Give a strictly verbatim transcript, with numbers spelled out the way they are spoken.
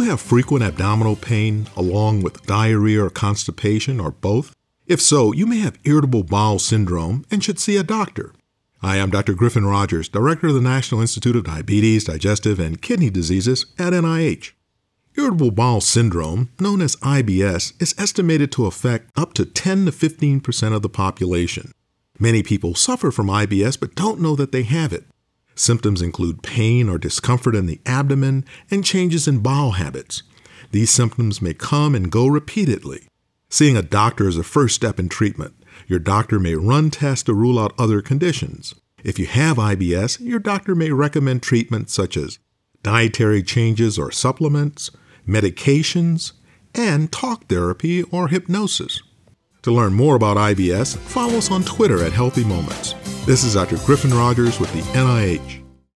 have frequent abdominal pain along with diarrhea or constipation or both? If so, you may have irritable bowel syndrome and should see a doctor. Hi, I'm Doctor Griffin Rogers, Director of the National Institute of Diabetes, Digestive, and Kidney Diseases at N I H. Irritable bowel syndrome, known as I B S, is estimated to affect up to ten to fifteen percent of the population. Many people suffer from I B S but don't know that they have it. Symptoms include pain or discomfort in the abdomen and changes in bowel habits. These symptoms may come and go repeatedly. Seeing a doctor is a first step in treatment. Your doctor may run tests to rule out other conditions. If you have I B S, your doctor may recommend treatments such as dietary changes or supplements, medications, and talk therapy or hypnosis. To learn more about I B S, follow us on Twitter at Healthy Moments. This is Doctor Griffin Rogers with the N I H.